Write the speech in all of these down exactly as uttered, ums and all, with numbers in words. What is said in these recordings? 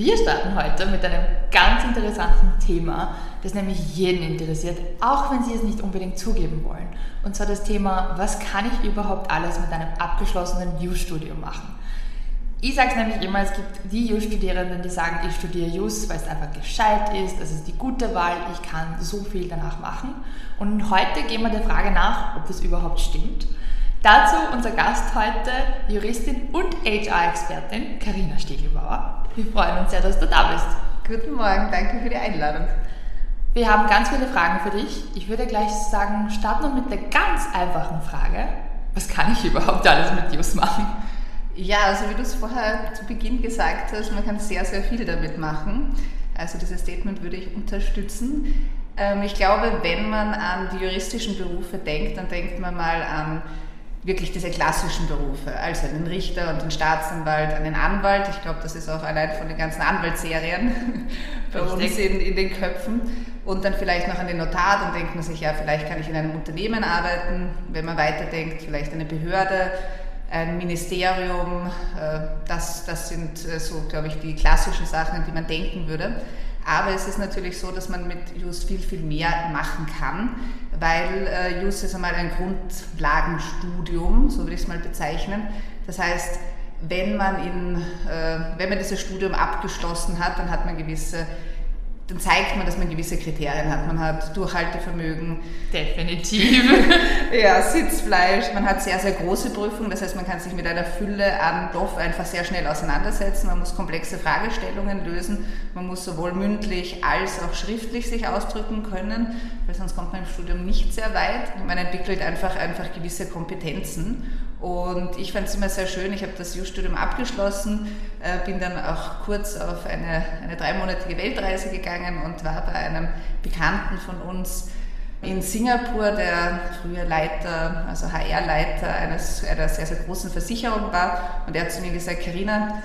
Wir starten heute mit einem ganz interessanten Thema, das nämlich jeden interessiert, auch wenn Sie es nicht unbedingt zugeben wollen. Und zwar das Thema, was kann ich überhaupt alles mit einem abgeschlossenen Jus-Studium machen? Ich sage es nämlich immer, es gibt die Jus-Studierenden, die sagen, ich studiere Jus, weil es einfach gescheit ist, das ist die gute Wahl, ich kann so viel danach machen. Und heute gehen wir der Frage nach, ob das überhaupt stimmt. Dazu unser Gast heute, Juristin und H R-Expertin Carina Stieglbauer. Wir freuen uns sehr, dass du da bist. Guten Morgen, danke für die Einladung. Wir haben ganz viele Fragen für dich. Ich würde gleich sagen, starten wir mit der ganz einfachen Frage. Was kann ich überhaupt alles mit Jus machen? Ja, also wie du es vorher zu Beginn gesagt hast, man kann sehr, sehr viel damit machen. Also dieses Statement würde ich unterstützen. Ähm, ich glaube, wenn man an die juristischen Berufe denkt, dann denkt man mal an wirklich diese klassischen Berufe, also einen Richter und einen Staatsanwalt, einen Anwalt. Ich glaube, das ist auch allein von den ganzen Anwaltsserien bei uns in, in den Köpfen. Und dann vielleicht noch an den Notar, dann denkt man sich, ja, vielleicht kann ich in einem Unternehmen arbeiten. Wenn man weiterdenkt, vielleicht eine Behörde, ein Ministerium. Das, das sind so, glaube ich, die klassischen Sachen, an die man denken würde. Aber es ist natürlich so, dass man mit Jus viel, viel mehr machen kann, weil äh, Jus ist einmal ein Grundlagenstudium, so würde ich es mal bezeichnen. Das heißt, wenn man, in, äh, wenn man dieses Studium abgeschlossen hat, dann hat man gewisse, dann zeigt man, dass man gewisse Kriterien hat. Man hat Durchhaltevermögen. Definitiv. Ja, Sitzfleisch. Man hat sehr, sehr große Prüfungen. Das heißt, man kann sich mit einer Fülle an Stoff einfach sehr schnell auseinandersetzen. Man muss komplexe Fragestellungen lösen. Man muss sowohl mündlich als auch schriftlich sich ausdrücken können, weil sonst kommt man im Studium nicht sehr weit. Man entwickelt einfach, einfach gewisse Kompetenzen. Und ich fand es immer sehr schön, ich habe das Jus-Studium abgeschlossen, äh, bin dann auch kurz auf eine, eine dreimonatige Weltreise gegangen und war bei einem Bekannten von uns in Singapur, der früher Leiter, also H R-Leiter eines, einer sehr, sehr großen Versicherung war. Und er hat zu mir gesagt, Carina,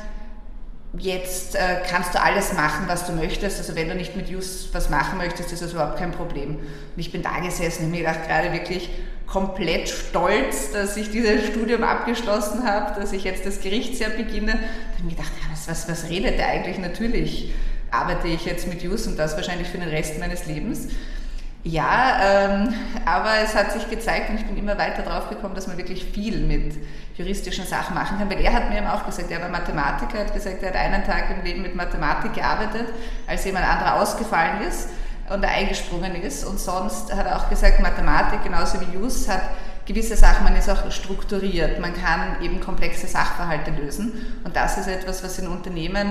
jetzt äh, kannst du alles machen, was du möchtest. Also wenn du nicht mit Jus was machen möchtest, ist das überhaupt kein Problem. Und ich bin da gesessen und mir gedacht, gerade wirklich komplett stolz, dass ich dieses Studium abgeschlossen habe, dass ich jetzt das Gerichtsjahr beginne. Da habe ich mir gedacht, ja, was, was, was redet der eigentlich? Natürlich arbeite ich jetzt mit Jus und das wahrscheinlich für den Rest meines Lebens. Ja, ähm, aber es hat sich gezeigt und ich bin immer weiter drauf gekommen, dass man wirklich viel mit juristischen Sachen machen kann, weil er hat mir eben auch gesagt, er war Mathematiker, er hat gesagt, er hat einen Tag im Leben mit Mathematik gearbeitet, als jemand anderer ausgefallen ist und er eingesprungen ist, und sonst hat er auch gesagt, Mathematik genauso wie Jus hat gewisse Sachen, man ist auch strukturiert, man kann eben komplexe Sachverhalte lösen, und das ist etwas, was in Unternehmen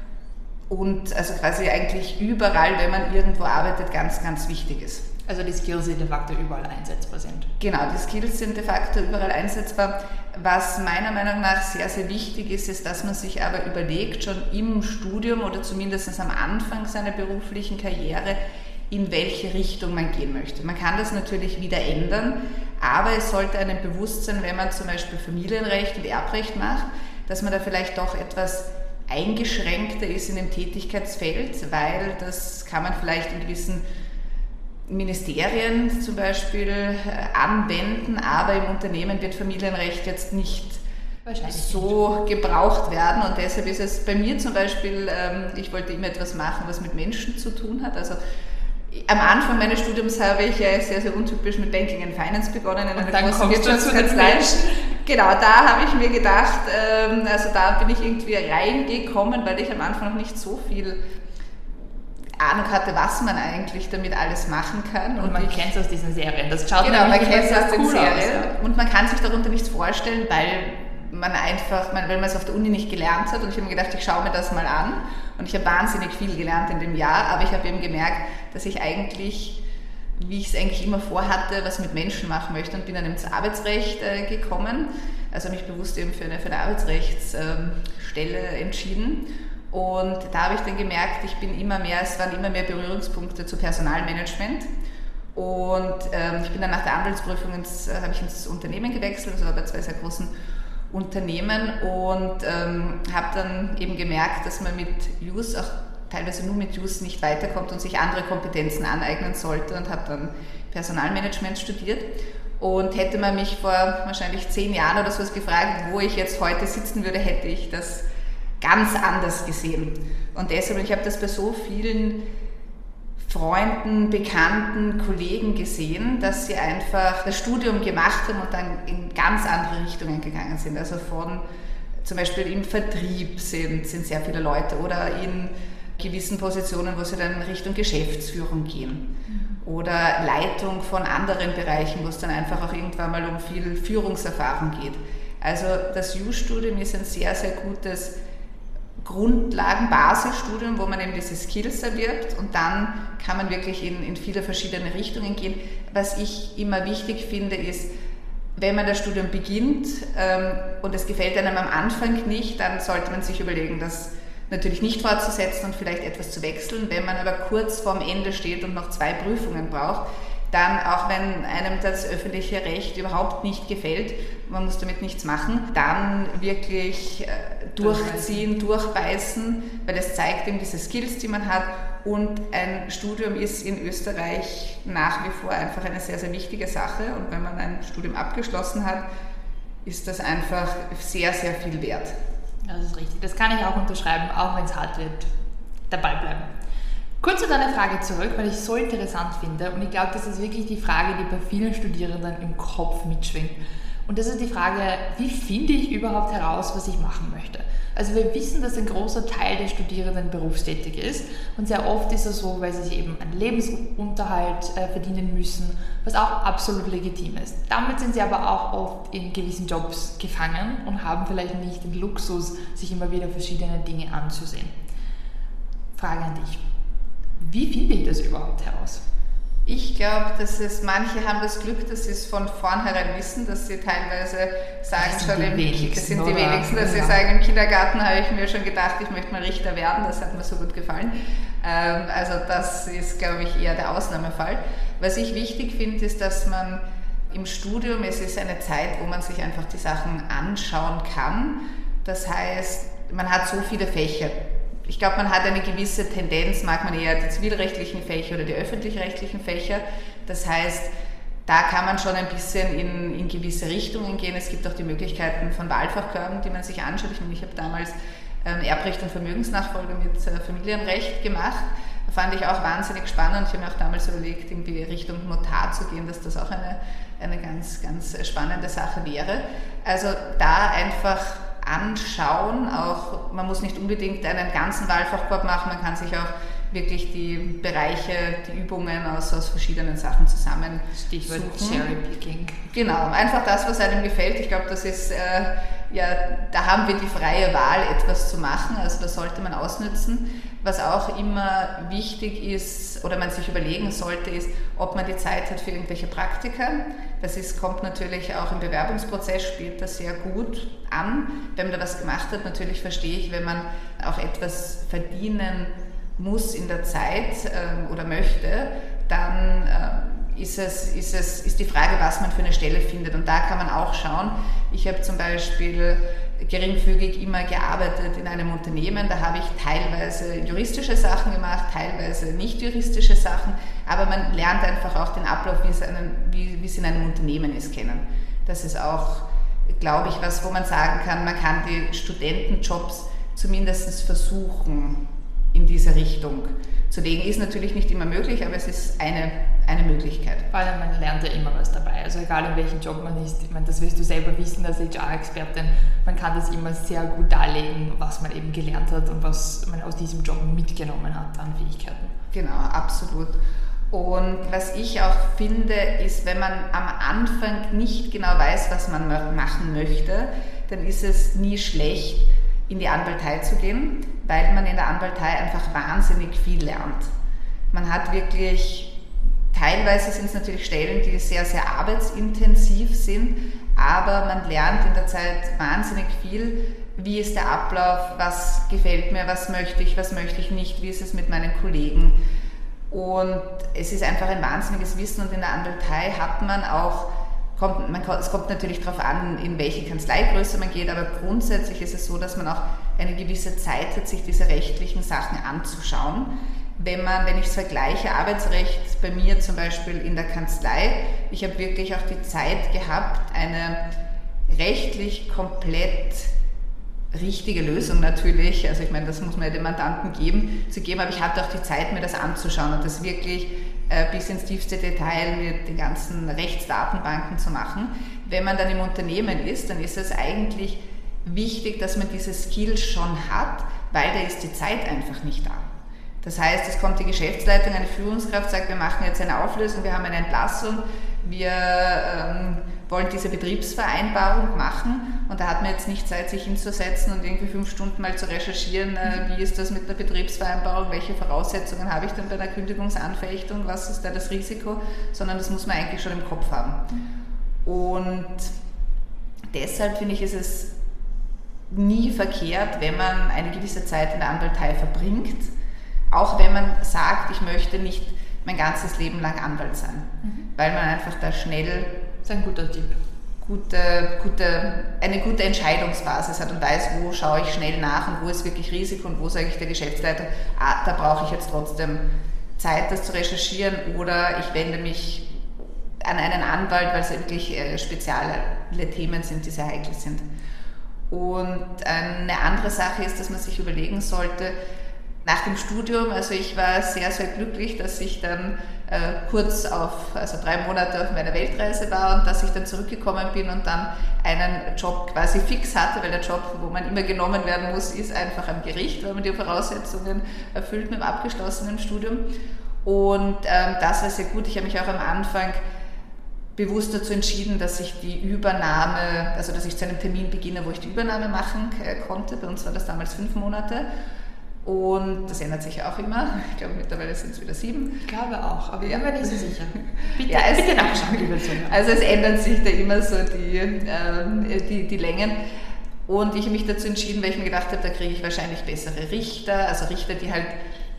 und also quasi eigentlich überall, wenn man irgendwo arbeitet, ganz, ganz wichtig ist. Also die Skills sind de facto überall einsetzbar sind. Genau, die Skills sind de facto überall einsetzbar. Was meiner Meinung nach sehr, sehr wichtig ist, ist, dass man sich aber überlegt, schon im Studium oder zumindest am Anfang seiner beruflichen Karriere, in welche Richtung man gehen möchte. Man kann das natürlich wieder ändern, aber es sollte einem bewusst sein, wenn man zum Beispiel Familienrecht und Erbrecht macht, dass man da vielleicht doch etwas eingeschränkter ist in dem Tätigkeitsfeld, weil das kann man vielleicht in gewissen Ministerien zum Beispiel anwenden, aber im Unternehmen wird Familienrecht jetzt nicht so gebraucht werden, und deshalb ist es bei mir zum Beispiel, ich wollte immer etwas machen, was mit Menschen zu tun hat. Also am Anfang meines Studiums habe ich sehr, sehr untypisch mit Banking and Finance begonnen, in einer großen Wirtschaftskanzlei. Genau, da habe ich mir gedacht, also da bin ich irgendwie reingekommen, weil ich am Anfang noch nicht so viel Ahnung hatte, was man eigentlich damit alles machen kann. Und, und man kennt es aus diesen Serien. Das schaut genau, man kennt es aus den cool Serien. Aus, ja. Und man kann sich darunter nichts vorstellen, weil man einfach, weil man es auf der Uni nicht gelernt hat. Und ich habe mir gedacht, ich schaue mir das mal an. Und ich habe wahnsinnig viel gelernt in dem Jahr, aber ich habe eben gemerkt, dass ich eigentlich, wie ich es eigentlich immer vorhatte, was mit Menschen machen möchte, und bin dann ins Arbeitsrecht äh, gekommen. Also mich bewusst eben für eine, für eine Arbeitsrechtsstelle äh, entschieden. Und da habe ich dann gemerkt, ich bin immer mehr, es waren immer mehr Berührungspunkte zu Personalmanagement. Und ähm, ich bin dann nach der Anwaltsprüfung ins, äh, habe ich ins Unternehmen gewechselt, also bei zwei sehr großen Unternehmen, und ähm, habe dann eben gemerkt, dass man mit Jus, auch teilweise nur mit Jus, nicht weiterkommt und sich andere Kompetenzen aneignen sollte, und habe dann Personalmanagement studiert. Und hätte man mich vor wahrscheinlich zehn Jahren oder sowas gefragt, wo ich jetzt heute sitzen würde, hätte ich das ganz anders gesehen. Und deshalb, ich habe das bei so vielen Freunden, Bekannten, Kollegen gesehen, dass sie einfach das Studium gemacht haben und dann in ganz andere Richtungen gegangen sind. Also von zum Beispiel im Vertrieb sind, sind sehr viele Leute oder in gewissen Positionen, wo sie dann in Richtung Geschäftsführung gehen oder Leitung von anderen Bereichen, wo es dann einfach auch irgendwann mal um viel Führungserfahrung geht. Also das U-Studium ist ein sehr, sehr gutes Grundlagen-Basisstudium, wo man eben diese Skills erwirbt und dann kann man wirklich in, in viele verschiedene Richtungen gehen. Was ich immer wichtig finde, ist, wenn man das Studium beginnt ähm, und es gefällt einem am Anfang nicht, dann sollte man sich überlegen, das natürlich nicht fortzusetzen und vielleicht etwas zu wechseln. Wenn man aber kurz vorm Ende steht und noch zwei Prüfungen braucht, dann, auch wenn einem das öffentliche Recht überhaupt nicht gefällt, man muss damit nichts machen, dann wirklich äh, durchziehen, durchbeißen, weil es zeigt eben diese Skills, die man hat. Und ein Studium ist in Österreich nach wie vor einfach eine sehr, sehr wichtige Sache. Und wenn man ein Studium abgeschlossen hat, ist das einfach sehr, sehr viel wert. Das ist richtig. Das kann ich auch unterschreiben, auch wenn es hart wird. Dabei bleiben. Kurz zu deiner Frage zurück, weil ich es so interessant finde und ich glaube, das ist wirklich die Frage, die bei vielen Studierenden im Kopf mitschwingt. Und das ist die Frage, wie finde ich überhaupt heraus, was ich machen möchte? Also wir wissen, dass ein großer Teil der Studierenden berufstätig ist und sehr oft ist es so, weil sie sich eben einen Lebensunterhalt äh, verdienen müssen, was auch absolut legitim ist. Damit sind sie aber auch oft in gewissen Jobs gefangen und haben vielleicht nicht den Luxus, sich immer wieder verschiedene Dinge anzusehen. Frage an dich. Wie finde ich das überhaupt heraus? Ich glaube, dass es manche haben das Glück, dass sie es von vornherein wissen, dass sie teilweise sagen das schon, die im, wenigsten, das sind die oder? wenigsten, dass Ja. sie sagen, im Kindergarten habe ich mir schon gedacht, ich möchte mal Richter werden, das hat mir so gut gefallen. Ähm, also das ist, glaube ich, eher der Ausnahmefall. Was ich wichtig finde, ist, dass man im Studium, es ist eine Zeit, wo man sich einfach die Sachen anschauen kann. Das heißt, man hat so viele Fächer. Ich glaube, man hat eine gewisse Tendenz, mag man eher die zivilrechtlichen Fächer oder die öffentlich-rechtlichen Fächer. Das heißt, da kann man schon ein bisschen in, in gewisse Richtungen gehen. Es gibt auch die Möglichkeiten von Wahlfachkörben, die man sich anschaut. Ich meine, ich habe damals ähm, Erbrecht und Vermögensnachfolge mit äh, Familienrecht gemacht. Fand ich auch wahnsinnig spannend. Ich habe mir auch damals überlegt, irgendwie Richtung Notar zu gehen, dass das auch eine, eine ganz, ganz spannende Sache wäre. Also da einfach anschauen, auch man muss nicht unbedingt einen ganzen Wahlfachkorb machen, man kann sich auch wirklich die Bereiche, die Übungen aus, aus verschiedenen Sachen zusammen Stichwort suchen. Cherry-Picking. Genau, einfach das, was einem gefällt. Ich glaube, das ist, äh, ja, da haben wir die freie Wahl, etwas zu machen, also das sollte man ausnutzen. Was auch immer wichtig ist oder man sich überlegen sollte, ist, ob man die Zeit hat für irgendwelche Praktika. Das ist, kommt natürlich auch im Bewerbungsprozess, spielt das sehr gut an. Wenn man da was gemacht hat, natürlich verstehe ich, wenn man auch etwas verdienen muss in der Zeit äh, oder möchte, dann äh, ist, es, ist, es, ist die Frage, was man für eine Stelle findet. Und da kann man auch schauen. Ich habe zum Beispiel geringfügig immer gearbeitet in einem Unternehmen, da habe ich teilweise juristische Sachen gemacht, teilweise nicht juristische Sachen, aber man lernt einfach auch den Ablauf, wie es, einen, wie, wie es in einem Unternehmen ist, kennen. Das ist auch, glaube ich, was, wo man sagen kann, man kann die Studentenjobs zumindest versuchen, in diese Richtung zu legen. Ist natürlich nicht immer möglich, aber es ist eine, eine Möglichkeit. Vor allem, man lernt ja immer was dabei. Also egal in welchem Job man ist, ich meine, das wirst du selber wissen als H R-Expertin, man kann das immer sehr gut darlegen, was man eben gelernt hat und was man aus diesem Job mitgenommen hat an Fähigkeiten. Genau, absolut. Und was ich auch finde, ist, wenn man am Anfang nicht genau weiß, was man machen möchte, dann ist es nie schlecht, in die Anwaltei zu gehen, weil man in der Anwaltei einfach wahnsinnig viel lernt. Man hat wirklich, teilweise sind es natürlich Stellen, die sehr, sehr arbeitsintensiv sind, aber man lernt in der Zeit wahnsinnig viel. Wie ist der Ablauf, was gefällt mir, was möchte ich, was möchte ich nicht, wie ist es mit meinen Kollegen. Und es ist einfach ein wahnsinniges Wissen und in der Anwaltei hat man auch Kommt, man, es kommt natürlich darauf an, in welche Kanzleigröße man geht, aber grundsätzlich ist es so, dass man auch eine gewisse Zeit hat, sich diese rechtlichen Sachen anzuschauen. Wenn man, wenn ich es vergleiche, Arbeitsrecht bei mir zum Beispiel in der Kanzlei, ich habe wirklich auch die Zeit gehabt, eine rechtlich komplett richtige Lösung natürlich, also ich meine, das muss man ja den Mandanten geben, zu geben, aber ich hatte auch die Zeit, mir das anzuschauen und das wirklich äh, bis ins tiefste Detail mit den ganzen Rechtsdatenbanken zu machen. Wenn man dann im Unternehmen ist, dann ist es eigentlich wichtig, dass man diese Skills schon hat, weil da ist die Zeit einfach nicht da. Das heißt, es kommt die Geschäftsleitung, eine Führungskraft, sagt, wir machen jetzt eine Auflösung, wir haben eine Entlassung, wir ähm, wollen diese Betriebsvereinbarung machen und da hat man jetzt nicht Zeit, sich hinzusetzen und irgendwie fünf Stunden mal zu recherchieren, äh, wie ist das mit der Betriebsvereinbarung, welche Voraussetzungen habe ich denn bei einer Kündigungsanfechtung, was ist da das Risiko, sondern das muss man eigentlich schon im Kopf haben. Und deshalb finde ich, ist es nie verkehrt, wenn man eine gewisse Zeit in der Anwaltei verbringt, auch wenn man sagt, ich möchte nicht mein ganzes Leben lang Anwalt sein, mhm. weil man einfach da schnell das ist ein guter Tipp. Gute, gute, eine gute Entscheidungsbasis hat und weiß, wo schaue ich schnell nach und wo ist wirklich Risiko und wo sage ich der Geschäftsleiter, ah, da brauche ich jetzt trotzdem Zeit, das zu recherchieren oder ich wende mich an einen Anwalt, weil es wirklich äh, spezielle Themen sind, die sehr heikel sind. Und eine andere Sache ist, dass man sich überlegen sollte, nach dem Studium, also ich war sehr, sehr glücklich, dass ich dann äh, kurz auf, also drei Monate auf meiner Weltreise war und dass ich dann zurückgekommen bin und dann einen Job quasi fix hatte, weil der Job, wo man immer genommen werden muss, ist einfach am Gericht, weil man die Voraussetzungen erfüllt mit dem abgeschlossenen Studium. Und ähm, das war sehr gut. Ich habe mich auch am Anfang bewusst dazu entschieden, dass ich die Übernahme, also dass ich zu einem Termin beginne, wo ich die Übernahme machen äh, konnte. Bei uns war das damals fünf Monate. Und das ändert sich auch immer. Ich glaube, mittlerweile sind es wieder sieben. Ich glaube auch, aber ich bin mir nicht so sicher. Bitte, ja, es, bitte nachschauen, liebe Zuhörer. Also es ändern sich da immer so die, äh, die, die Längen. Und ich habe mich dazu entschieden, weil ich mir gedacht habe, da kriege ich wahrscheinlich bessere Richter, also Richter, die halt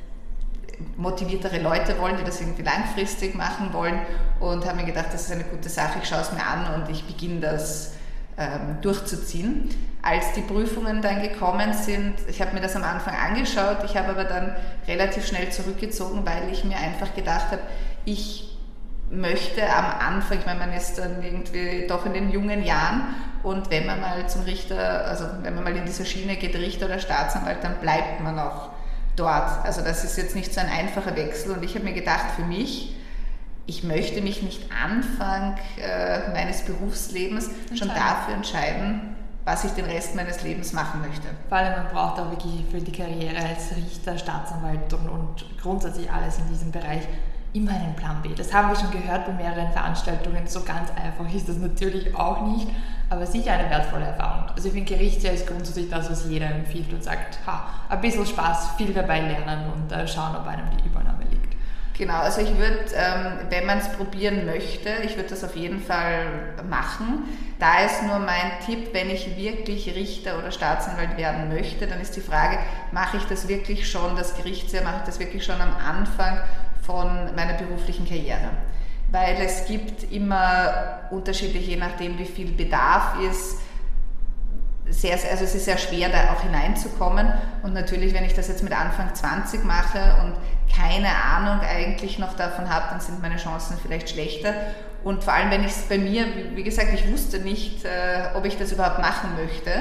motiviertere Leute wollen, die das irgendwie langfristig machen wollen. Und habe mir gedacht, das ist eine gute Sache, ich schaue es mir an und ich beginne das ähm, durchzuziehen. Als die Prüfungen dann gekommen sind, ich habe mir das am Anfang angeschaut, ich habe aber dann relativ schnell zurückgezogen, weil ich mir einfach gedacht habe, ich möchte am Anfang, ich meine, man ist dann irgendwie doch in den jungen Jahren und wenn man mal zum Richter, also wenn man mal in diese Schiene geht, Richter oder Staatsanwalt, dann bleibt man auch dort. Also das ist jetzt nicht so ein einfacher Wechsel und ich habe mir gedacht, für mich, ich möchte mich nicht Anfang äh, meines Berufslebens schon dafür entscheiden, was ich den Rest meines Lebens machen möchte. Vor allem, man braucht auch wirklich für die Karriere als Richter, Staatsanwalt und, und grundsätzlich alles in diesem Bereich immer einen Plan B. Das haben wir schon gehört bei mehreren Veranstaltungen. So ganz einfach ist das natürlich auch nicht, aber sicher eine wertvolle Erfahrung. Also ich finde, Gerichtsjahr ist grundsätzlich das, was jeder empfiehlt und sagt, ha, ein bisschen Spaß, viel dabei lernen und äh, schauen, ob einem die Übernahme liegt. Genau, also ich würde, ähm, wenn man es probieren möchte, ich würde das auf jeden Fall machen. Da ist nur mein Tipp, wenn ich wirklich Richter oder Staatsanwalt werden möchte, dann ist die Frage, mache ich das wirklich schon, das Gerichtsjahr, mache ich das wirklich schon am Anfang von meiner beruflichen Karriere? Weil es gibt immer unterschiedlich, je nachdem wie viel Bedarf ist, sehr, also es ist sehr schwer, da auch hineinzukommen und natürlich, wenn ich das jetzt mit Anfang zwanzig mache und keine Ahnung eigentlich noch davon habe, dann sind meine Chancen vielleicht schlechter und vor allem, wenn ich es bei mir, wie gesagt, ich wusste nicht, äh, ob ich das überhaupt machen möchte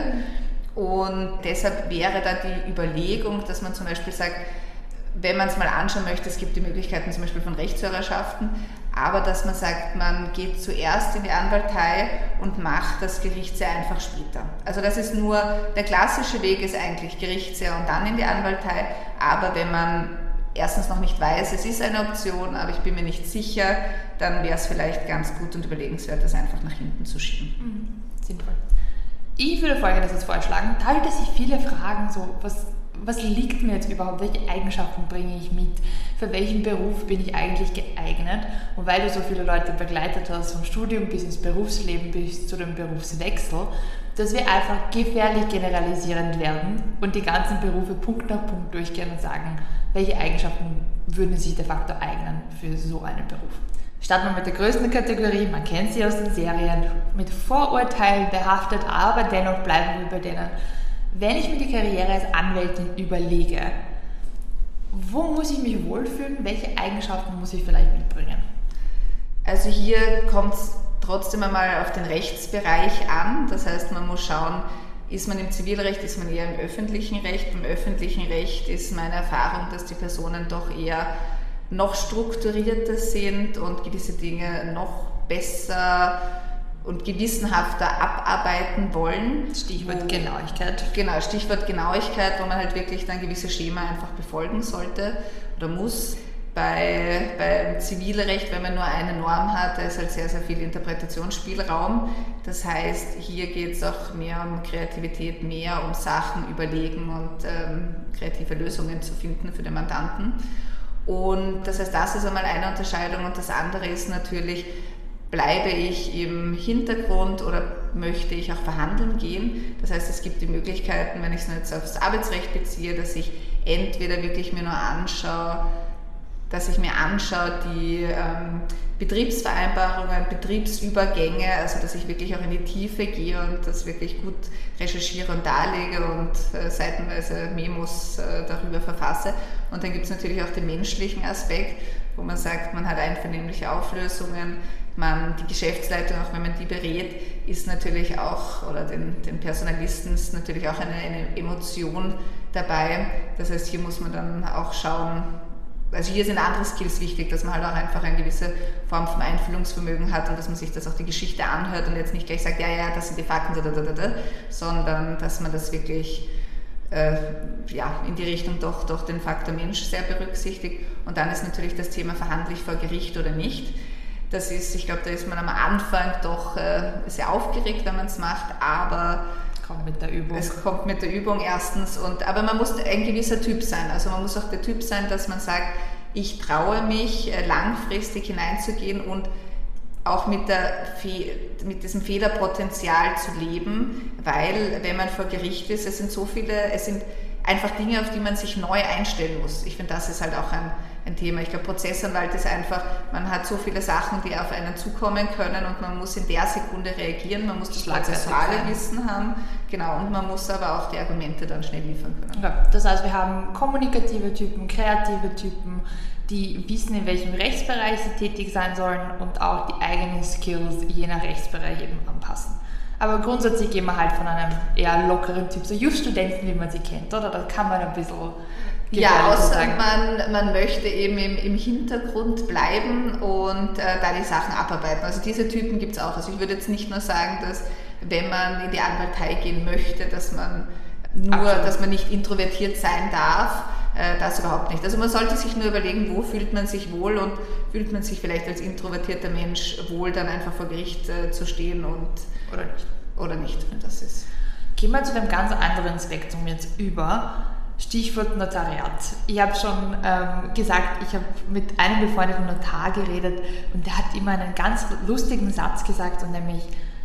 und deshalb wäre da die Überlegung, dass man zum Beispiel sagt, wenn man es mal anschauen möchte, es gibt die Möglichkeiten zum Beispiel von Rechtshörerschaften, aber dass man sagt, man geht zuerst in die Anwaltei und macht das Gerichtsjahr einfach später. Also das ist nur, der klassische Weg ist eigentlich Gerichtsjahr und dann in die Anwaltei, aber wenn man erstens noch nicht weiß, es ist eine Option, aber ich bin mir nicht sicher, dann wäre es vielleicht ganz gut und überlegenswert, das einfach nach hinten zu schieben. Mhm. Sinnvoll. Ich würde Folgendes jetzt vorschlagen, teilte sich viele Fragen so, was Was liegt mir jetzt überhaupt? Welche Eigenschaften bringe ich mit? Für welchen Beruf bin ich eigentlich geeignet? Und weil du so viele Leute begleitet hast, vom Studium bis ins Berufsleben, bis zu dem Berufswechsel, dass wir einfach gefährlich generalisierend werden und die ganzen Berufe Punkt nach Punkt durchgehen und sagen, welche Eigenschaften würden sich de facto eignen für so einen Beruf. Starten wir mit der größten Kategorie, man kennt sie aus den Serien, mit Vorurteilen behaftet, aber dennoch bleiben wir bei denen. Wenn ich mir die Karriere als Anwältin überlege, wo muss ich mich wohlfühlen? Welche Eigenschaften muss ich vielleicht mitbringen? Also hier kommt es trotzdem einmal auf den Rechtsbereich an. Das heißt, man muss schauen, Ist man im Zivilrecht, ist man eher im öffentlichen Recht. Im öffentlichen Recht ist meine Erfahrung, dass die Personen doch eher noch strukturierter sind und gewisse Dinge noch besser und gewissenhafter abarbeiten wollen. Stichwort wo, Genauigkeit. Genau, Stichwort Genauigkeit, wo man halt wirklich dann gewisse Schema einfach befolgen sollte oder muss. Bei, beim Zivilrecht, wenn man nur eine Norm hat, da ist halt sehr, sehr viel Interpretationsspielraum. Das heißt, hier geht es auch mehr um Kreativität, mehr um Sachen überlegen und ähm, kreative Lösungen zu finden für den Mandanten. Und das heißt, das ist einmal eine Unterscheidung und das andere ist natürlich, bleibe ich im Hintergrund oder möchte ich auch verhandeln gehen? Das heißt, es gibt die Möglichkeiten, wenn ich es jetzt aufs Arbeitsrecht beziehe, dass ich entweder wirklich mir nur anschaue, dass ich mir anschaue, die ähm, Betriebsvereinbarungen, Betriebsübergänge, also dass ich wirklich auch in die Tiefe gehe und das wirklich gut recherchiere und darlege und äh, seitenweise Memos äh, darüber verfasse. Und dann gibt es natürlich auch den menschlichen Aspekt, wo man sagt, man hat einvernehmliche Auflösungen, man, die Geschäftsleitung, auch wenn man die berät, ist natürlich auch, oder den, den Personalisten ist natürlich auch eine, eine Emotion dabei. Das heißt, hier muss man dann auch schauen, also hier sind andere Skills wichtig, dass man halt auch einfach eine gewisse Form von Einfühlungsvermögen hat und dass man sich das auch die Geschichte anhört und jetzt nicht gleich sagt, ja, ja, das sind die Fakten, da, da, da, da, sondern dass man das wirklich äh, ja, in die Richtung doch, doch den Faktor Mensch sehr berücksichtigt. Und dann ist natürlich das Thema, verhandle ich vor Gericht oder nicht. Das ist, ich glaube, da ist man am Anfang doch äh, sehr aufgeregt, wenn man es macht, aber kommt mit der Übung. Es kommt mit der Übung erstens, und, aber man muss ein gewisser Typ sein. Also man muss auch der Typ sein, dass man sagt, ich traue mich langfristig hineinzugehen und auch mit, der, mit diesem Fehlerpotenzial zu leben, weil wenn man vor Gericht ist, es sind so viele, es sind einfach Dinge, auf die man sich neu einstellen muss. Ich finde, das ist halt auch ein, ein Thema. Ich glaube, Prozessanwalt ist einfach, man hat so viele Sachen, die auf einen zukommen können und man muss in der Sekunde reagieren, man muss das prozessuale Wissen haben, genau, und man muss aber auch die Argumente dann schnell liefern können. Ja, das heißt, wir haben kommunikative Typen, kreative Typen, die wissen, in welchem Rechtsbereich sie tätig sein sollen und auch die eigenen Skills je nach Rechtsbereich eben anpassen. Aber grundsätzlich gehen wir halt von einem eher lockeren Typ, so Just-Studenten, wie man sie kennt, oder? Da kann man ein bisschen... Ja, außer man, man möchte eben im, im Hintergrund bleiben und äh, da die Sachen abarbeiten. Also diese Typen gibt es auch. Also ich würde jetzt nicht nur sagen, dass wenn man in die Anwaltei gehen möchte, dass man nur, Absolut. dass man nicht introvertiert sein darf, äh, das überhaupt nicht. Also man sollte sich nur überlegen, wo fühlt man sich wohl und fühlt man sich vielleicht als introvertierter Mensch wohl, dann einfach vor Gericht äh, zu stehen und oder nicht. Oder nicht. Das ist. Gehen wir zu einem ganz anderen Spektrum jetzt über. Stichwort Notariat. Ich habe schon ähm, gesagt, ich habe mit einem befreundeten Notar geredet und der hat immer einen ganz lustigen Satz gesagt, und nämlich,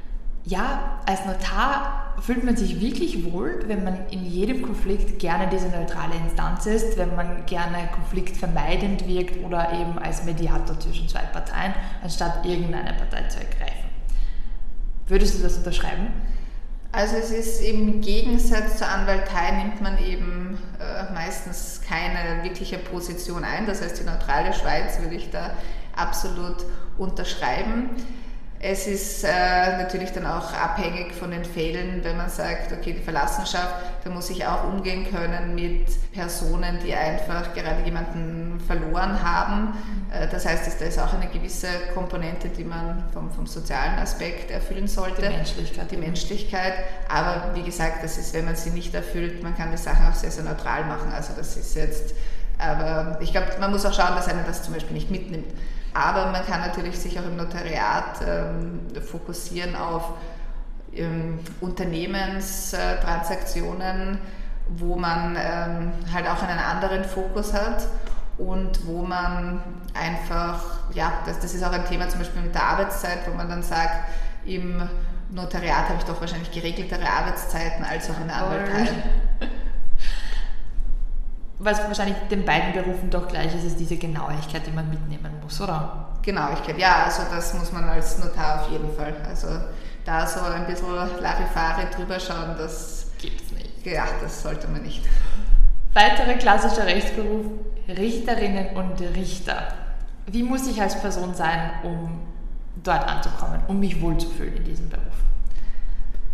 ja, als Notar fühlt man sich wirklich wohl, wenn man in jedem Konflikt gerne diese neutrale Instanz ist, wenn man gerne konfliktvermeidend wirkt oder eben als Mediator zwischen zwei Parteien, anstatt irgendeine Partei zu ergreifen. Würdest du das unterschreiben? Also es ist im Gegensatz zur Anwaltei nimmt man eben äh, meistens keine wirkliche Position ein. Das heißt, die neutrale Schweiz würde ich da absolut unterschreiben. Es ist äh, natürlich dann auch abhängig von den Fällen, wenn man sagt, okay, die Verlassenschaft, da muss ich auch umgehen können mit Personen, die einfach gerade jemanden verloren haben. Äh, das heißt, da ist auch eine gewisse Komponente, die man vom, vom sozialen Aspekt erfüllen sollte. Die Menschlichkeit. Die Menschlichkeit. Aber wie gesagt, das ist, wenn man sie nicht erfüllt, man kann die Sachen auch sehr, sehr neutral machen. Also das ist jetzt, aber ich glaube, man muss auch schauen, dass einer das zum Beispiel nicht mitnimmt. Aber man kann natürlich sich auch im Notariat ähm, fokussieren auf ähm, Unternehmenstransaktionen, wo man ähm, halt auch einen anderen Fokus hat und wo man einfach, ja, das, das ist auch ein Thema zum Beispiel mit der Arbeitszeit, wo man dann sagt, im Notariat habe ich doch wahrscheinlich geregeltere Arbeitszeiten als auch in der Anwaltei. Was wahrscheinlich den beiden Berufen doch gleich ist, ist diese Genauigkeit, die man mitnehmen muss, oder? Genauigkeit, ja, also das muss man als Notar auf jeden Fall. Also da so ein bisschen Larifari drüber schauen, das gibt's nicht. Ja, das sollte man nicht. Weiterer klassischer Rechtsberuf, Richterinnen und Richter. Wie muss ich als Person sein, um dort anzukommen, um mich wohlzufühlen in diesem Beruf?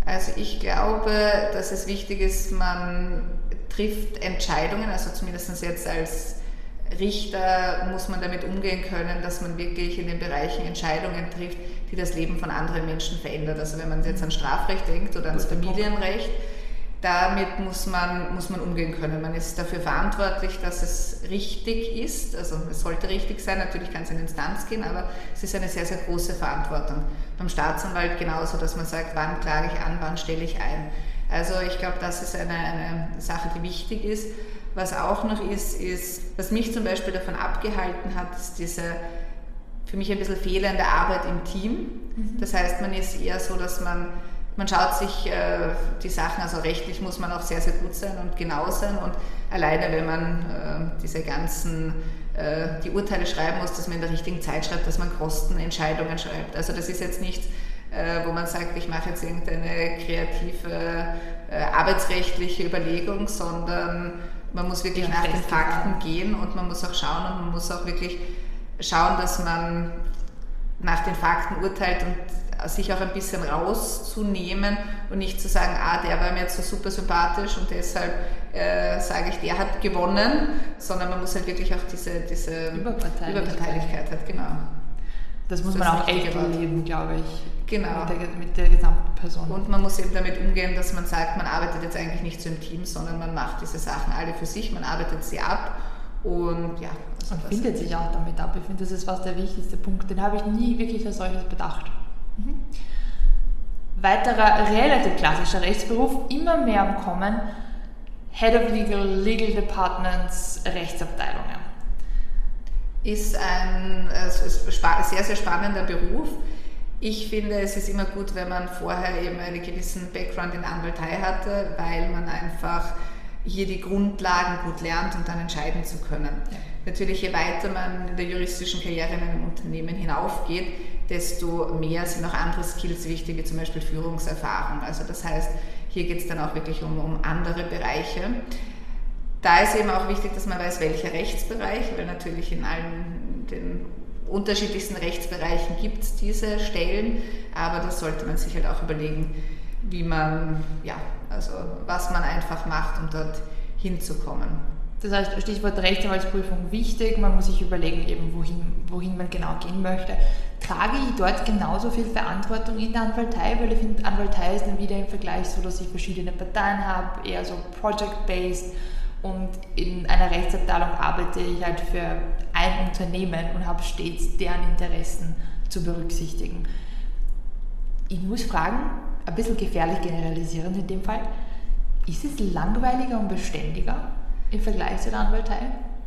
Also ich glaube, dass es wichtig ist, man trifft Entscheidungen, also zumindest jetzt als Richter muss man damit umgehen können, dass man wirklich in den Bereichen Entscheidungen trifft, die das Leben von anderen Menschen verändert. Also wenn man jetzt an Strafrecht denkt oder ans Familienrecht, damit muss man, muss man umgehen können. Man ist dafür verantwortlich, dass es richtig ist, also es sollte richtig sein, natürlich kann es in Instanz gehen, aber es ist eine sehr, sehr große Verantwortung. Beim Staatsanwalt genauso, dass man sagt, wann klage ich an, wann stelle ich ein. Also ich glaube, das ist eine, eine Sache, die wichtig ist. Was auch noch ist, ist, was mich zum Beispiel davon abgehalten hat, ist diese für mich ein bisschen fehlende Arbeit im Team. Mhm. Das heißt, man ist eher so, dass man Man schaut sich äh, die Sachen, also rechtlich muss man auch sehr, sehr gut sein und genau sein und alleine, wenn man äh, diese ganzen, äh, die Urteile schreiben muss, dass man in der richtigen Zeit schreibt, dass man Kostenentscheidungen schreibt. Also das ist jetzt nichts, äh, wo man sagt, ich mache jetzt irgendeine kreative, äh, arbeitsrechtliche Überlegung, sondern man muss wirklich ja, nach den Fakten gehen und man muss auch schauen und man muss auch wirklich schauen, dass man nach den Fakten urteilt und sich auch ein bisschen rauszunehmen und nicht zu sagen, ah, der war mir jetzt so super sympathisch und deshalb äh, sage ich, der hat gewonnen, sondern man muss halt wirklich auch diese, diese Überparteilichkeit, Überparteilichkeit hat, genau. Das muss das man auch echt erleben, glaube ich, genau. mit, der, mit der gesamten Person. Und man muss eben damit umgehen, dass man sagt, man arbeitet jetzt eigentlich nicht so im Team, sondern man macht diese Sachen alle für sich, man arbeitet sie ab. Und ja, also man findet sich auch damit ab. Ich finde, das ist fast der wichtigste Punkt. Den habe ich nie wirklich als solches bedacht. Mhm. Weiterer relativ klassischer Rechtsberuf, immer mehr am Kommen, Head of Legal, Legal Departments, Rechtsabteilungen. Ist ein also ist sehr, sehr spannender Beruf. Ich finde, es ist immer gut, wenn man vorher eben einen gewissen Background in der Anwaltei hatte, weil man einfach hier die Grundlagen gut lernt, um dann entscheiden zu können. Ja. Natürlich, je weiter man in der juristischen Karriere in einem Unternehmen hinaufgeht, desto mehr sind auch andere Skills wichtig, wie zum Beispiel Führungserfahrung. Also das heißt, hier geht es dann auch wirklich um, um andere Bereiche. Da ist eben auch wichtig, dass man weiß, welcher Rechtsbereich, weil natürlich in allen den unterschiedlichsten Rechtsbereichen gibt es diese Stellen, aber das sollte man sich halt auch überlegen, wie man, ja, also was man einfach macht, um dort hinzukommen. Das heißt, Stichwort Rechtsanwaltsprüfung wichtig, man muss sich überlegen, eben wohin, wohin man genau gehen möchte. Trage ich dort genauso viel Verantwortung in der Anwaltei, weil ich finde, Anwaltei ist dann wieder im Vergleich so, dass ich verschiedene Parteien habe, eher so project-based und in einer Rechtsabteilung arbeite ich halt für ein Unternehmen und habe stets deren Interessen zu berücksichtigen. Ich muss fragen, ein bisschen gefährlich generalisierend in dem Fall, ist es langweiliger und beständiger im Vergleich zu der Anwaltei?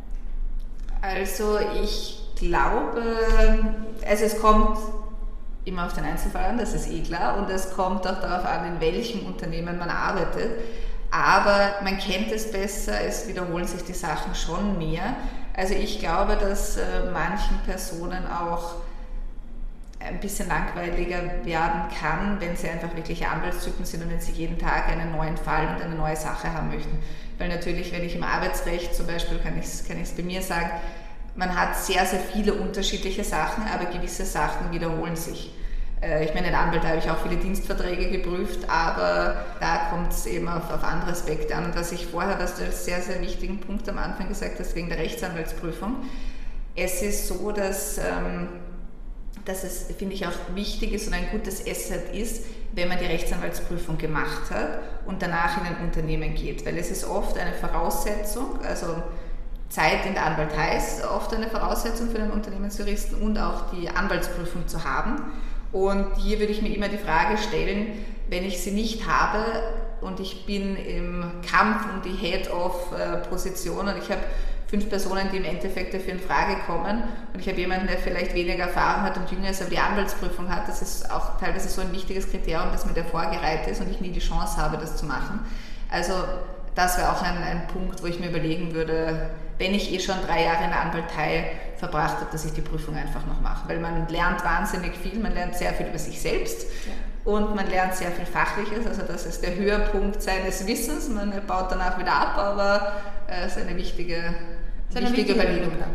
Also ich glaube, also es kommt immer auf den Einzelfall an, das ist eh klar, und es kommt auch darauf an, in welchem Unternehmen man arbeitet, aber man kennt es besser, es wiederholen sich die Sachen schon mehr. Also ich glaube, dass äh, manchen Personen auch ein bisschen langweiliger werden kann, wenn sie einfach wirklich Anwaltstypen sind und wenn sie jeden Tag einen neuen Fall und eine neue Sache haben möchten. Weil natürlich, wenn ich im Arbeitsrecht zum Beispiel, kann ich es kann ich es bei mir sagen, man hat sehr, sehr viele unterschiedliche Sachen, aber gewisse Sachen wiederholen sich. Ich meine, in der Anwalt habe ich auch viele Dienstverträge geprüft, aber da kommt es eben auf, auf andere Aspekte an. Und was ich vorher, was du als sehr, sehr wichtigen Punkt am Anfang gesagt hast, wegen der Rechtsanwaltsprüfung, es ist so, dass, ähm, dass es, finde ich, auch wichtig ist und ein gutes Asset ist, wenn man die Rechtsanwaltsprüfung gemacht hat und danach in ein Unternehmen geht. Weil es ist oft eine Voraussetzung, also Zeit in der Anwaltei ist oft eine Voraussetzung für den Unternehmensjuristen und auch die Anwaltsprüfung zu haben. Und hier würde ich mir immer die Frage stellen, wenn ich sie nicht habe und ich bin im Kampf um die Head-of-Position und ich habe fünf Personen, die im Endeffekt dafür in Frage kommen und ich habe jemanden, der vielleicht weniger Erfahrung hat und jünger ist, aber die Anwaltsprüfung hat, das ist auch teilweise so ein wichtiges Kriterium, dass mir der vorgereiht ist und ich nie die Chance habe, das zu machen. Also das wäre auch ein, ein Punkt, wo ich mir überlegen würde, wenn ich eh schon drei Jahre in der Anwaltei verbracht habe, dass ich die Prüfung einfach noch mache. Weil man lernt wahnsinnig viel, man lernt sehr viel über sich selbst ja. und man lernt sehr viel Fachliches, also das ist der Höhepunkt seines Wissens, man baut danach wieder ab, aber es äh, ist eine wichtige, ist eine wichtige Überlegung.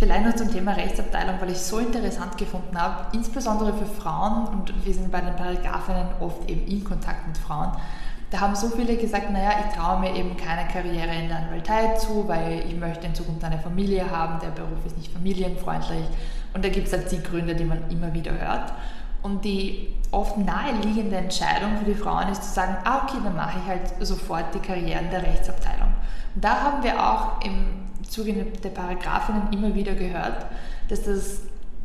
Vielleicht noch zum Thema Rechtsabteilung, weil ich es so interessant gefunden habe, insbesondere für Frauen, und wir sind bei den Paragraphinnen oft eben in Kontakt mit Frauen. Da haben so viele gesagt, naja, ich traue mir eben keine Karriere in der Anwaltei zu, weil ich möchte in Zukunft eine Familie haben, der Beruf ist nicht familienfreundlich. Und da gibt es halt die Gründe, die man immer wieder hört. Und die oft naheliegende Entscheidung für die Frauen ist zu sagen, ah okay, dann mache ich halt sofort die Karriere in der Rechtsabteilung. Und da haben wir auch im Zuge der Paragraphinnen immer wieder gehört, dass das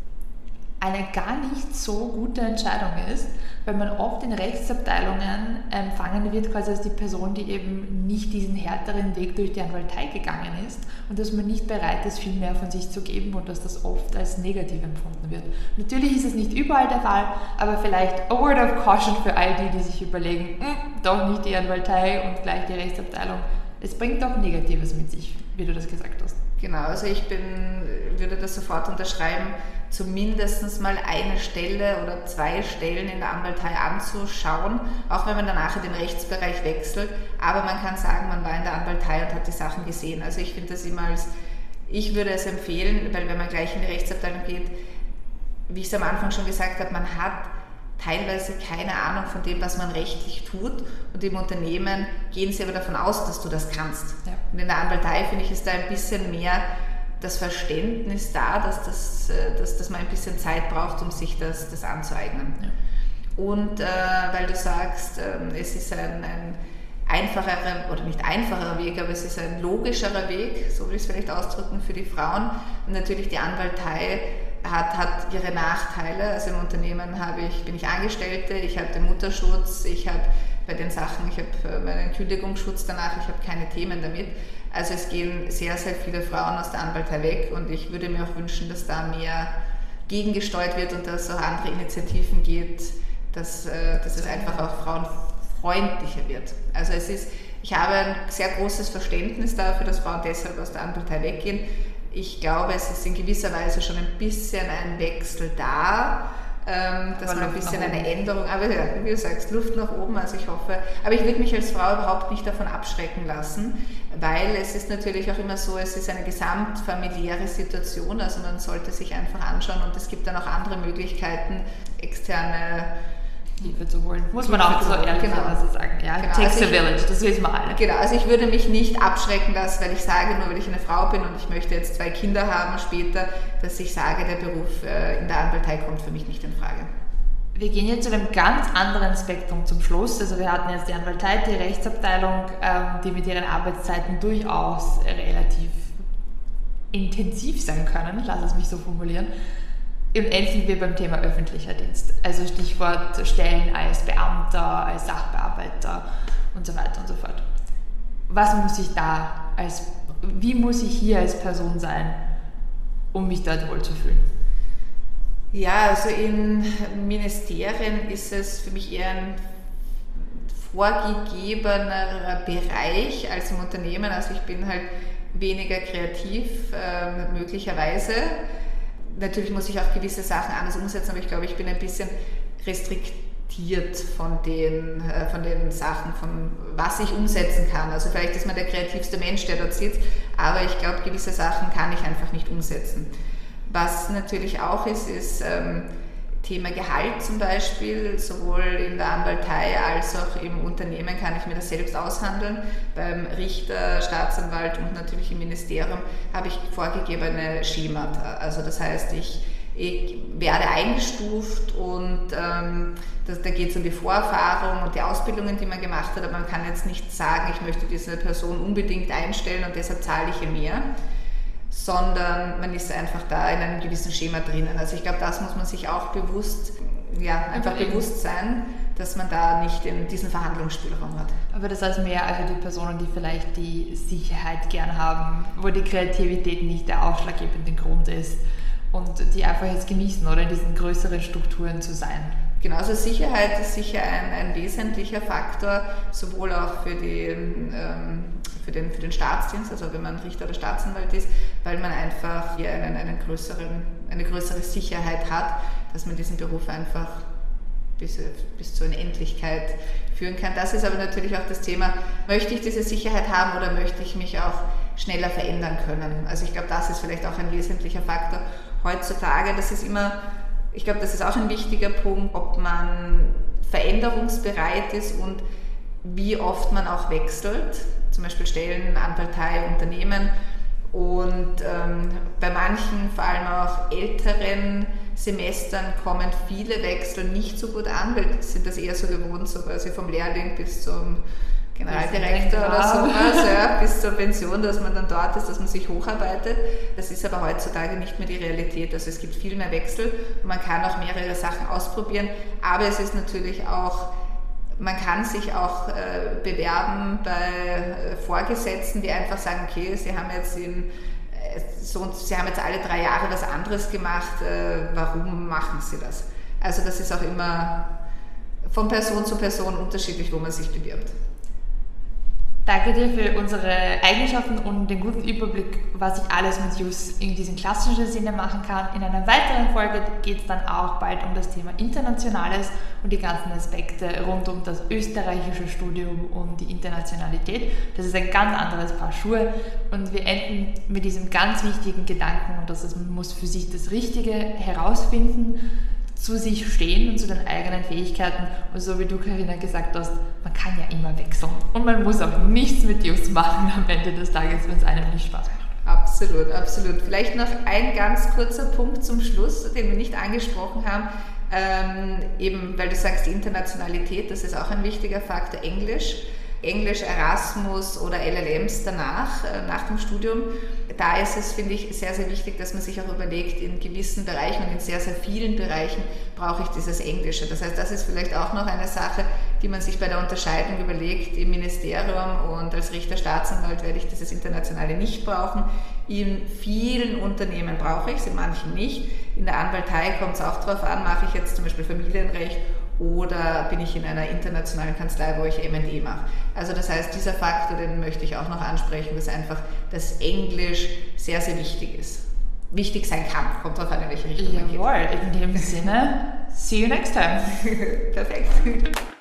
eine gar nicht so gute Entscheidung ist, weil man oft in Rechtsabteilungen empfangen wird quasi als die Person, die eben nicht diesen härteren Weg durch die Anwaltei gegangen ist und dass man nicht bereit ist, viel mehr von sich zu geben und dass das oft als negativ empfunden wird. Natürlich ist es nicht überall der Fall, aber vielleicht a word of caution für all die, die sich überlegen, doch nicht die Anwaltei und gleich die Rechtsabteilung. Es bringt auch Negatives mit sich, wie du das gesagt hast. Genau, also ich bin, würde das sofort unterschreiben, zumindest mal eine Stelle oder zwei Stellen in der Anwaltei anzuschauen, auch wenn man danach in den Rechtsbereich wechselt. Aber man kann sagen, man war in der Anwaltei und hat die Sachen gesehen. Also ich finde das immer als, ich würde es empfehlen, weil wenn man gleich in die Rechtsabteilung geht, wie ich es am Anfang schon gesagt habe, man hat teilweise keine Ahnung von dem, was man rechtlich tut, und im Unternehmen gehen sie aber davon aus, dass du das kannst. Ja. Und in der Anwaltei, finde ich, ist da ein bisschen mehr das Verständnis da, dass, das, dass, dass man ein bisschen Zeit braucht, um sich das, das anzueignen. Ja. Und äh, weil du sagst, äh, es ist ein, ein einfacherer, oder nicht einfacherer Weg, aber es ist ein logischerer Weg, so will ich es vielleicht ausdrücken, für die Frauen. Und natürlich die Anwaltei Hat, hat ihre Nachteile. Also im Unternehmen habe ich, bin ich Angestellte, ich habe den Mutterschutz, ich habe bei den Sachen, ich habe meinen Kündigungsschutz danach, ich habe keine Themen damit. Also es gehen sehr, sehr viele Frauen aus der Anwaltei weg und ich würde mir auch wünschen, dass da mehr gegengesteuert wird und dass es auch andere Initiativen gibt, dass, dass es einfach auch frauenfreundlicher wird. Also es ist, ich habe ein sehr großes Verständnis dafür, dass Frauen deshalb aus der Anwaltei weggehen. Ich glaube, es ist in gewisser Weise schon ein bisschen ein Wechsel da, ähm, dass aber man ein bisschen eine Änderung, aber ja, wie du sagst, Luft nach oben, also ich hoffe, aber ich würde mich als Frau überhaupt nicht davon abschrecken lassen, weil es ist natürlich auch immer so, es ist eine gesamtfamiliäre Situation, also man sollte sich einfach anschauen und es gibt dann auch andere Möglichkeiten, externe Hilfe zu holen. Muss man auch so ehrlicherweise genau. sagen. Ja, genau. Takes also a village, das wissen wir alle. Genau, also ich würde mich nicht abschrecken lassen, weil ich sage, nur weil ich eine Frau bin und ich möchte jetzt zwei Kinder haben später, dass ich sage, der Beruf in der Anwaltei kommt für mich nicht in Frage. Wir gehen jetzt zu einem ganz anderen Spektrum zum Schluss. Also wir hatten jetzt die Anwaltei, die Rechtsabteilung, die mit ihren Arbeitszeiten durchaus relativ intensiv sein können, lass es mich so formulieren. Und endlich sind wir beim Thema öffentlicher Dienst. Also Stichwort Stellen als Beamter, als Sachbearbeiter und so weiter und so fort. Was muss ich da als, wie muss ich hier als Person sein, um mich dort wohlzufühlen? Ja, also in Ministerien ist es für mich eher ein vorgegebener Bereich als im Unternehmen. Also ich bin halt weniger kreativ, äh, möglicherweise. Natürlich muss ich auch gewisse Sachen anders umsetzen, aber ich glaube, ich bin ein bisschen restriktiert von den, äh, von den Sachen, von was ich umsetzen kann. Also vielleicht ist man der kreativste Mensch, der dort sitzt, aber ich glaube, gewisse Sachen kann ich einfach nicht umsetzen. Was natürlich auch ist, ist ähm, Thema Gehalt zum Beispiel, sowohl in der Anwaltei als auch im Unternehmen kann ich mir das selbst aushandeln. Beim Richter, Staatsanwalt und natürlich im Ministerium habe ich vorgegebene Schemata. Also das heißt, ich, ich werde eingestuft und ähm, das, da geht es um die Vorerfahrung und die Ausbildungen, die man gemacht hat, aber man kann jetzt nicht sagen, ich möchte diese Person unbedingt einstellen und deshalb zahle ich ihr mehr, sondern man ist einfach da in einem gewissen Schema drinnen. Also ich glaube, das muss man sich auch bewusst, ja, einfach Überlegen. bewusst sein, dass man da nicht in diesen Verhandlungsspielraum hat. Aber das heißt mehr also die Personen, die vielleicht die Sicherheit gern haben, wo die Kreativität nicht der ausschlaggebende Grund ist und die einfach jetzt genießen, oder in diesen größeren Strukturen zu sein. Genau, also Sicherheit ist sicher ein, ein wesentlicher Faktor, sowohl auch für den, ähm, für, den, für den Staatsdienst, also wenn man Richter oder Staatsanwalt ist, weil man einfach hier einen, einen größeren, eine größere Sicherheit hat, dass man diesen Beruf einfach bis, bis zur Unendlichkeit führen kann. Das ist aber natürlich auch das Thema, möchte ich diese Sicherheit haben oder möchte ich mich auch schneller verändern können. Also ich glaube, das ist vielleicht auch ein wesentlicher Faktor heutzutage. Das ist immer, ich glaube, das ist auch ein wichtiger Punkt, ob man veränderungsbereit ist und wie oft man auch wechselt, zum Beispiel Stellen, Anpartei, Unternehmen. Und ähm, bei manchen, vor allem auch älteren Semestern, kommen viele Wechsel nicht so gut an, weil sie sind das eher so gewohnt, so quasi vom Lehrling bis zum Generaldirektor oder sowas, ja, bis zur Pension, dass man dann dort ist, dass man sich hocharbeitet. Das ist aber heutzutage nicht mehr die Realität. Also es gibt viel mehr Wechsel und man kann auch mehrere Sachen ausprobieren, aber es ist natürlich auch, man kann sich auch äh, bewerben bei äh, Vorgesetzten, die einfach sagen, okay, sie haben jetzt in äh, so, sie haben jetzt alle drei Jahre was anderes gemacht, äh, warum machen sie das? Also das ist auch immer von Person zu Person unterschiedlich, wo man sich bewirbt. Danke dir für unsere Eigenschaften und den guten Überblick, was ich alles mit Jus in diesem klassischen Sinne machen kann. In einer weiteren Folge geht es dann auch bald um das Thema Internationales und die ganzen Aspekte rund um das österreichische Studium und die Internationalität. Das ist ein ganz anderes Paar Schuhe und wir enden mit diesem ganz wichtigen Gedanken, und das ist, man muss für sich das Richtige herausfinden, zu sich stehen und zu den eigenen Fähigkeiten. Und so wie du, Carina, gesagt hast, man kann ja immer wechseln. Und man muss auch nichts mit Jus machen am Ende des Tages, wenn es einem nicht Spaß macht. Absolut, absolut. Vielleicht noch ein ganz kurzer Punkt zum Schluss, den wir nicht angesprochen haben. Ähm, eben, weil du sagst, die Internationalität, das ist auch ein wichtiger Faktor. Englisch. Englisch, Erasmus oder L L Ms danach, nach dem Studium. Da ist es, finde ich, sehr, sehr wichtig, dass man sich auch überlegt, in gewissen Bereichen und in sehr, sehr vielen Bereichen brauche ich dieses Englische. Das heißt, das ist vielleicht auch noch eine Sache, die man sich bei der Unterscheidung überlegt. Im Ministerium und als Richter, Staatsanwalt werde ich dieses Internationale nicht brauchen. In vielen Unternehmen brauche ich es, in manchen nicht. In der Anwaltei kommt es auch darauf an, mache ich jetzt zum Beispiel Familienrecht oder bin ich in einer internationalen Kanzlei, wo ich M und E mache. Also das heißt, dieser Faktor, den möchte ich auch noch ansprechen, dass einfach das Englisch sehr, sehr wichtig ist. Wichtig sein kann, kommt darauf an, in welche Richtung man geht. Jawohl, in dem Sinne, see you next time. Perfekt.